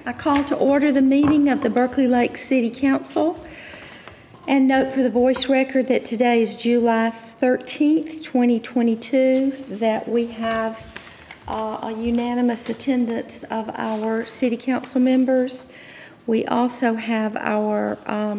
I call to order the meeting of the Berkeley Lake City Council and note for the voice record that today is July 13th, 2022, that we have a unanimous attendance of our city council members. We also have our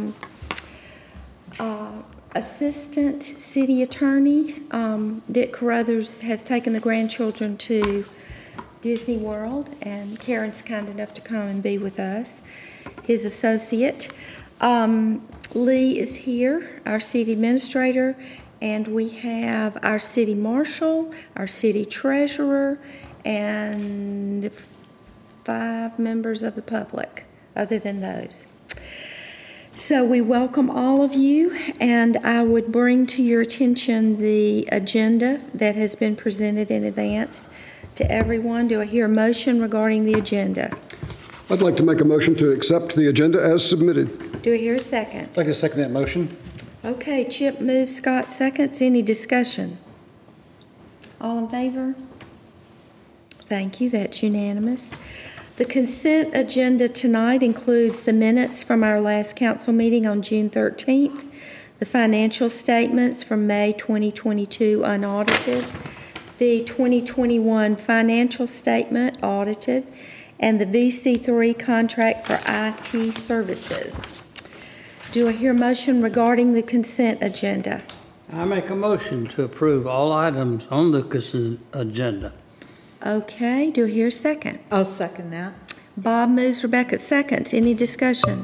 assistant city attorney, Dick Carruthers, has taken the grandchildren to Disney World, and Karen's kind enough to come and be with us. His associate, Lee, is here, our city administrator, and we have our city marshal, our city treasurer, and 5 members of the public, other than those. So we welcome all of you, and I would bring to your attention the agenda that has been presented in advance to everyone. Do I hear a motion regarding the agenda? I'd like to make a motion to accept the agenda as submitted. Do I hear a second? I'd like to second that motion. Okay, Chip moves, Scott seconds. Any discussion? All in favor? Thank you, that's unanimous. The consent agenda tonight includes the minutes from our last council meeting on June 13th, the financial statements from May 2022 unaudited, the 2021 financial statement audited, and the VC3 contract for IT services. Do I hear a motion regarding the consent agenda? I make a motion to approve all items on the consent agenda. Okay, do I hear a second? I'll second that. Bob moves, Rebecca seconds. Any discussion?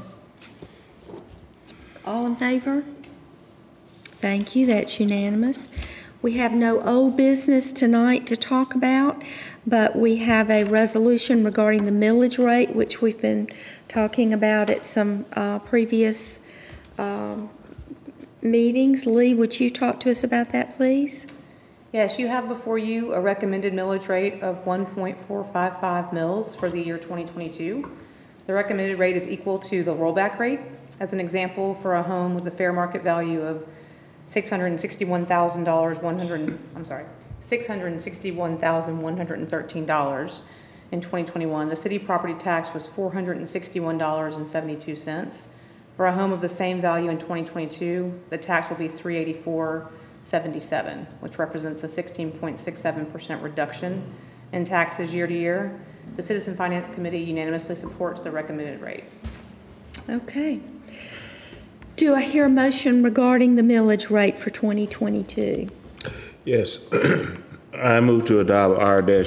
All in favor? Thank you, that's unanimous. We have no old business tonight to talk about, but we have a resolution regarding the millage rate, which we've been talking about at some previous meetings. Lee, would you talk to us about that, please? Yes, you have before you a recommended millage rate of 1.455 mils for the year 2022. The recommended rate is equal to the rollback rate. As an example, for a home with a fair market value of $661,113 in 2021, the city property tax was $461.72. For a home of the same value in 2022, the tax will be $384.77, which represents a 16.67% reduction in taxes year to year. The Citizen Finance Committee unanimously supports the recommended rate. Okay. Do I hear a motion regarding the millage rate for 2022? Yes. I move to adopt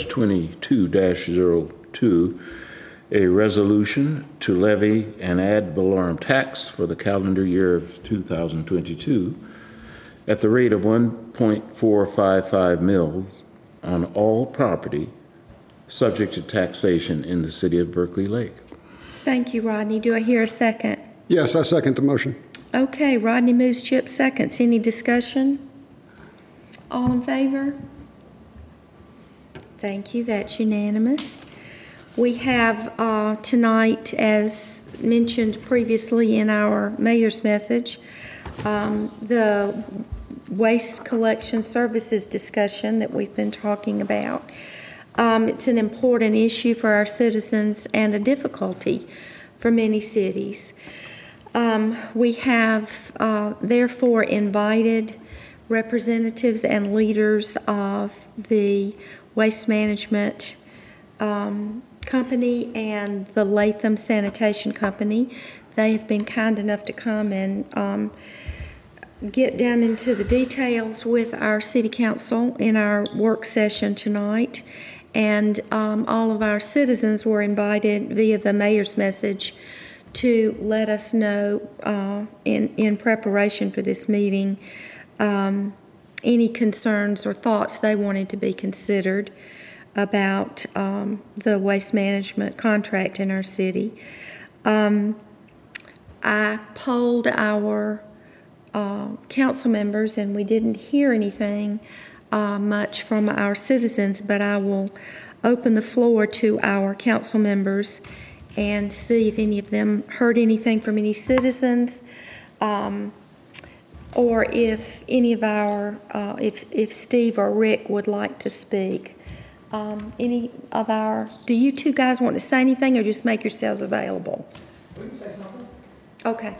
R-22-02, a resolution to levy an ad valorem tax for the calendar year of 2022 at the rate of 1.455 mils on all property subject to taxation in the city of Berkeley Lake. Thank you, Rodney. Do I hear a second? Yes, I second the motion. Okay, Rodney moves, Chip seconds. Any discussion? All in favor? Thank you, that's unanimous. We have tonight, as mentioned previously in our mayor's message, the waste collection services discussion that we've been talking about. It's an important issue for our citizens and a difficulty for many cities. We have therefore invited representatives and leaders of the Waste Management Company and the Latham Sanitation Company. They have been kind enough to come and get down into the details with our City Council in our work session tonight. And all of our citizens were invited via the mayor's message to let us know in preparation for this meeting any concerns or thoughts they wanted to be considered about the waste management contract in our city. I polled our council members, and we didn't hear anything much from our citizens, but I will open the floor to our council members and see if any of them heard anything from any citizens, or if any of our, if Steve or Rick would like to speak do you two guys want to say anything or just make yourselves available? We can say something. Okay,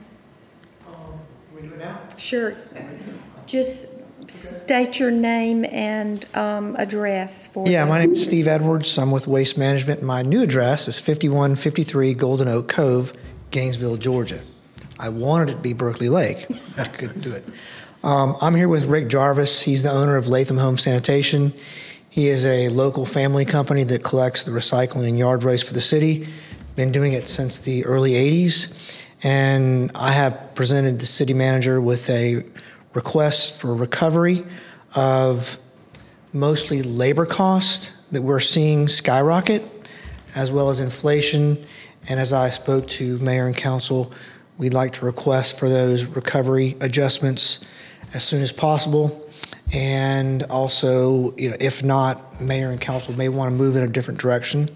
We do it now? sure. Just state your name and address for. Yeah, my name is Steve Edwards. I'm with Waste Management. My new address is 5153 Golden Oak Cove, Gainesville, Georgia. I wanted it to be Berkeley Lake, but couldn't do it. I'm here with Rick Jarvis. He's the owner of Latham Home Sanitation. He is a local family company that collects the recycling and yard waste for the city. Been doing it since the early 80s. And I have presented the city manager with a request for recovery of mostly labor costs that we're seeing skyrocket, as well as inflation. And as I spoke to mayor and council, we'd like to request for those recovery adjustments as soon as possible. And also, if not, mayor and council may want to move in a different direction.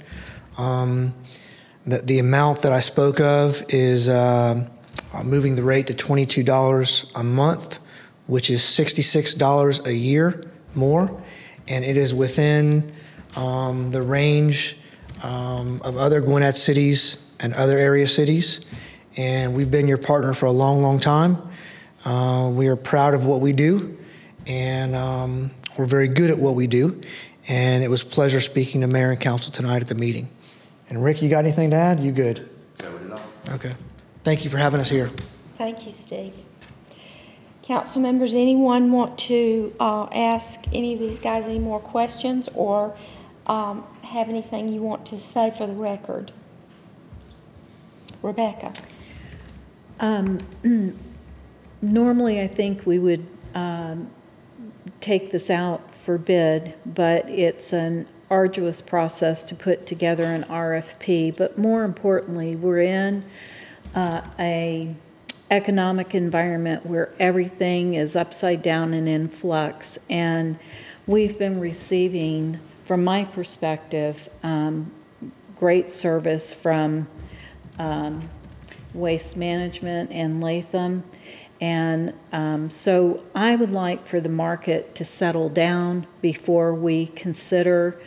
The amount that I spoke of is moving the rate to $22 a month, which is $66 a year more, and it is within the range of other Gwinnett cities and other area cities. And we've been your partner for a long, long time. We are proud of what we do, and we're very good at what we do. And it was a pleasure speaking to mayor and council tonight at the meeting. And Rick, you got anything to add? You good? Covered it all. Okay. Thank you for having us here. Thank you, Steve. Council members, anyone want to ask any of these guys any more questions or have anything you want to say for the record? Rebecca. Normally, I think we would take this out for bid, but it's an arduous process to put together an RFP. But more importantly, we're in a economic environment where everything is upside down and in flux, and we've been receiving, from my perspective, great service from Waste Management and Latham. And so I would like for the market to settle down before we consider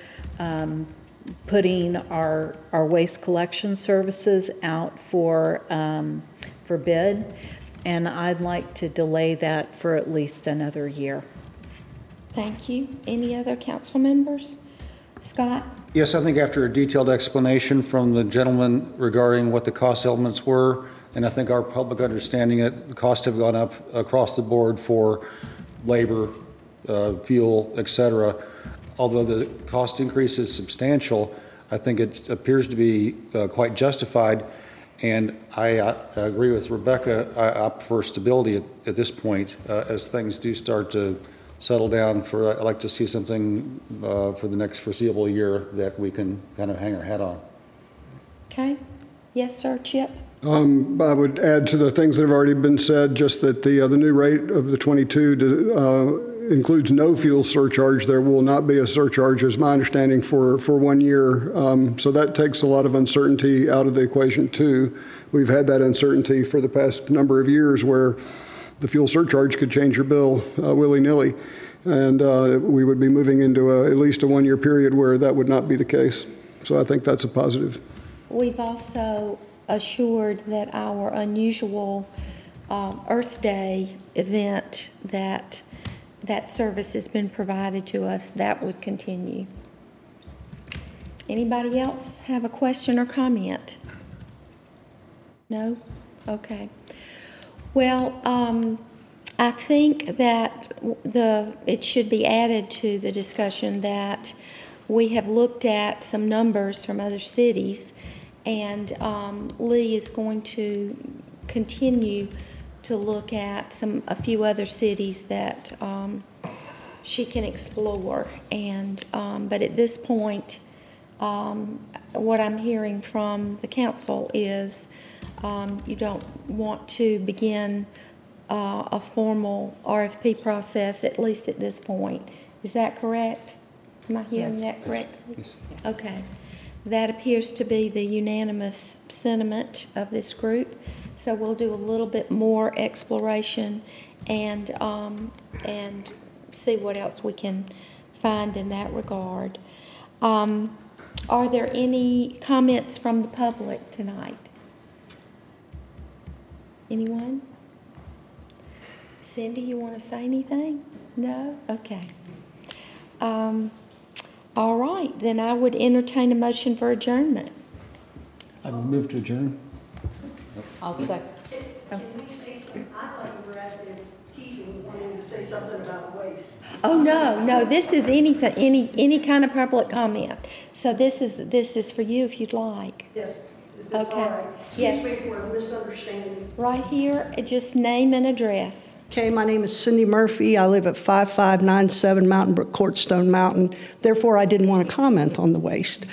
putting our waste collection services out for bid. And I'd like to delay that for at least another year. Thank you. Any other council members? Scott? Yes, I think after a detailed explanation from the gentleman regarding what the cost elements were, and I think our public understanding that the costs have gone up across the board for labor, fuel, et cetera. Although the cost increase is substantial, I think it appears to be quite justified. And I agree with Rebecca. I opt for stability at this point as things do start to settle down. I'd like to see something for the next foreseeable year that we can kind of hang our hat on. Okay. Yes, sir. Chip? I would add to the things that have already been said, just that the new rate of the 22 includes no fuel surcharge. There will not be a surcharge, is my understanding, for 1 year. So that takes a lot of uncertainty out of the equation, too. We've had that uncertainty for the past number of years where the fuel surcharge could change your bill willy-nilly. And we would be moving into at least a 1 year period where that would not be the case. So I think that's a positive. We've also assured that our unusual Earth Day event that service has been provided to us, that would continue. Anybody else have a question or comment? No? Okay. Well, I think that it should be added to the discussion that we have looked at some numbers from other cities, and Lee is going to continue to look at a few other cities that she can explore. And but at this point, what I'm hearing from the council is you don't want to begin a formal RFP process, at least at this point. Is that correct? Am I hearing that correctly? Yes. Okay. That appears to be the unanimous sentiment of this group. So we'll do a little bit more exploration and see what else we can find in that regard. Are there any comments from the public tonight? Anyone? Cindy, you want to say anything? No? Okay. All right, then I would entertain a motion for adjournment. I move to adjourn. I'll second. Can we say something? I thought you were asking, teasing, wanting to say something about waste. Oh, no, this is anything, any kind of public comment. So this is for you if you'd like. Yes, if it's Okay. all right. Yes. Excuse me for a misunderstanding. Right here, just name and address. Okay, my name is Cindy Murphy. I live at 5597 Mountain Brook Court, Stone Mountain. Therefore, I didn't want to comment on the waste.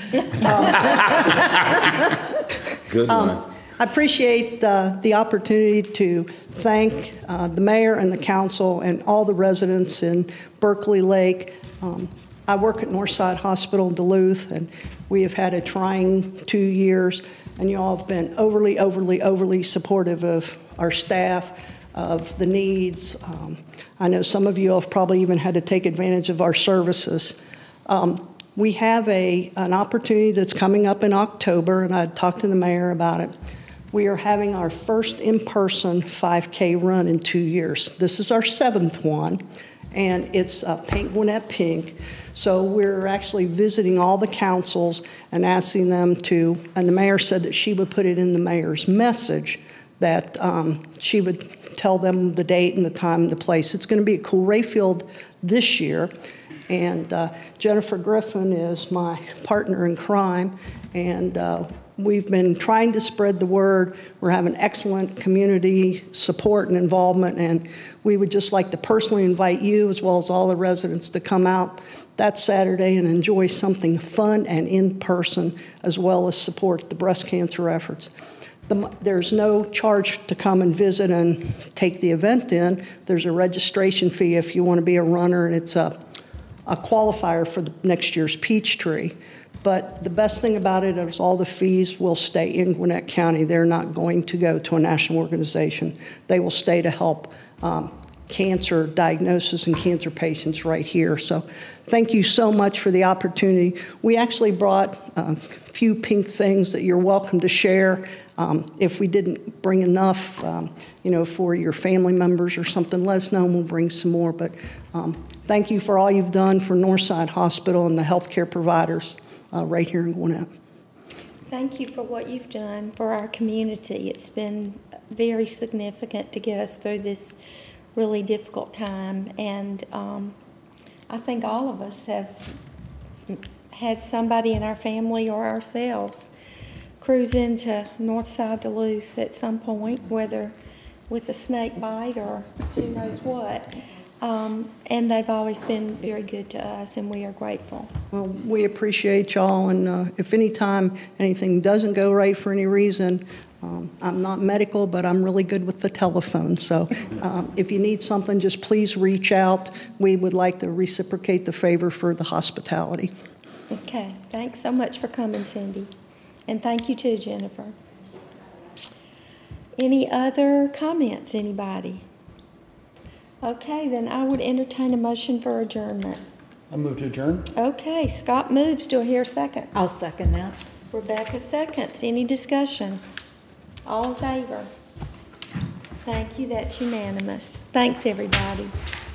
Good one. I appreciate the opportunity to thank the mayor and the council and all the residents in Berkeley Lake. I work at Northside Hospital in Duluth, and we have had a trying 2 years, and you all have been overly supportive of our staff, of the needs. I know some of you have probably even had to take advantage of our services. We have an opportunity that's coming up in October, and I talked to the mayor about it. We are having our first in-person 5K run in 2 years. This is our 7th one, and it's Pink Gwinnett Pink. So we're actually visiting all the councils and asking them to, and the mayor said that she would put it in the mayor's message, that she would tell them the date and the time and the place. It's going to be at Cool Rayfield this year, and Jennifer Griffin is my partner in crime, and we've been trying to spread the word. We're having excellent community support and involvement, and we would just like to personally invite you, as well as all the residents, to come out that Saturday and enjoy something fun and in person, as well as support the breast cancer efforts. There's no charge to come and visit and take the event in. There's a registration fee if you want to be a runner, and it's a qualifier for the next year's Peachtree. But the best thing about it is all the fees will stay in Gwinnett County. They're not going to go to a national organization. They will stay to help cancer diagnosis and cancer patients right here. So thank you so much for the opportunity. We actually brought a few pink things that you're welcome to share. If we didn't bring enough, for your family members or something, let us know and we'll bring some more. But thank you for all you've done for Northside Hospital and the healthcare providers right here in Gwinnett. Thank you for what you've done for our community. It's been very significant to get us through this really difficult time, and I think all of us have had somebody in our family or ourselves cruise into Northside Duluth at some point, whether with a snake bite or who knows what. And they've always been very good to us, and we are grateful. Well, we appreciate y'all, and if any time anything doesn't go right for any reason, I'm not medical, but I'm really good with the telephone. So if you need something, just please reach out. We would like to reciprocate the favor for the hospitality. Okay, thanks so much for coming, Cindy. And thank you too, Jennifer. Any other comments, anybody? Okay, then I would entertain a motion for adjournment. I move to adjourn. Okay, Scott moves. Do I hear a second? I'll second that. Rebecca seconds. Any discussion? All in favor? Thank you. That's unanimous. Thanks, everybody.